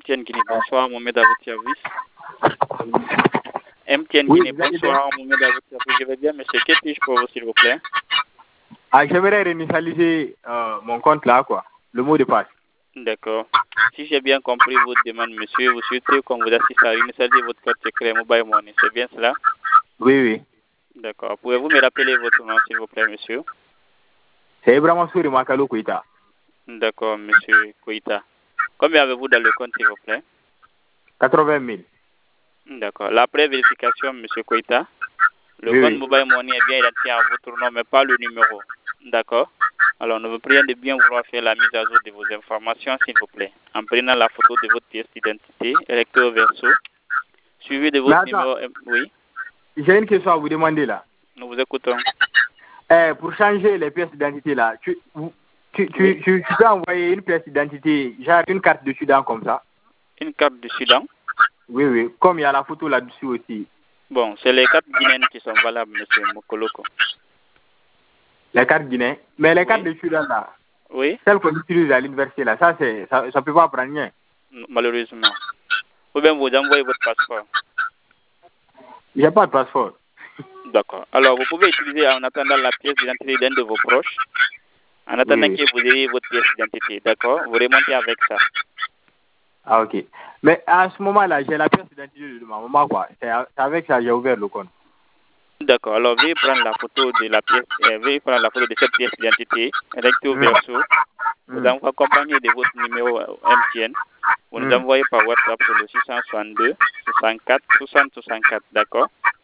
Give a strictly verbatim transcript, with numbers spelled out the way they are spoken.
T N Guinée, bonsoir, Mohamed à votre service. M T N Oui, Guinée, bonsoir, Mohamed à votre service. Je vais bien, monsieur. Que puis-je pour vous, s'il vous plaît? Ah, j'aimerais réinitialiser euh, mon compte là, quoi. Le mot de passe. D'accord. Si j'ai bien compris votre demande, monsieur, vous souhaitez qu'on vous assiste à réinitialiser votre code secret Mobile Money. C'est bien cela? Oui, oui. D'accord. Pouvez-vous me rappeler votre nom, s'il vous plaît, monsieur? C'est vraiment Souri Makalo Koita. D'accord, monsieur Koita. Combien avez-vous dans le compte, s'il vous plaît? quatre-vingt mille. D'accord. La pré-vérification, monsieur Koita, le Oui, compte oui. Mobile Money est bien identifié à votre nom, mais pas le numéro. D'accord. Alors, nous vous prions de bien vouloir faire la mise à jour de vos informations, s'il vous plaît, en prenant la photo de votre pièce d'identité, recto verso, suivi de votre Mais attends, numéro. Oui, j'ai une question à vous demander là. nous vous écoutons. Eh, pour changer les pièces d'identité là, tu, vous- tu, tu, Oui. tu, tu peux envoyer une pièce d'identité, genre une carte de Sudan comme ça. Une carte du Soudan. Oui, oui. Comme il y a la photo là-dessus aussi. Bon, c'est les cartes guinéennes qui sont valables, monsieur Mokoloko. Les cartes guinéennes. Mais les cartes Oui. de Sudan là, Oui, celles qu'on utilise à l'université là, ça c'est ça, ça peut pas prendre rien. malheureusement. Ou bien vous envoyez votre passeport. J'ai pas de passeport. D'accord. Alors, vous pouvez utiliser en attendant la pièce d'identité d'un de vos proches, en Oui, attendant oui. que vous ayez votre pièce d'identité. D'accord. Vous remontez avec ça. Ah, ok. Mais à ce moment-là, j'ai la pièce d'identité de ma maman, quoi. C'est a- c'est avec ça que j'ai ouvert le compte. D'accord. Alors, veuillez prendre la photo de la pièce, euh, veuillez prendre la photo de cette pièce d'identité, recto Hmm. verso. Vous Hmm. en- accompagné de votre numéro euh, M T N. Vous nous Hmm. envoyez par WhatsApp sur le six cent soixante-deux, soixante-quatre, soixante, soixante-quatre. D'accord.